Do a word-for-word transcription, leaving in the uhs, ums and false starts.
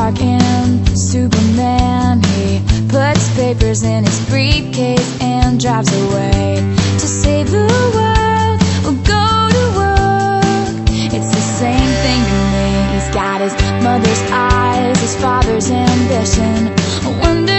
Clark and Superman. He puts papers in his briefcase and drives away to save the world or go to work. It's the same thing to me. He's got his mother's eyes, his father's ambition. I wonder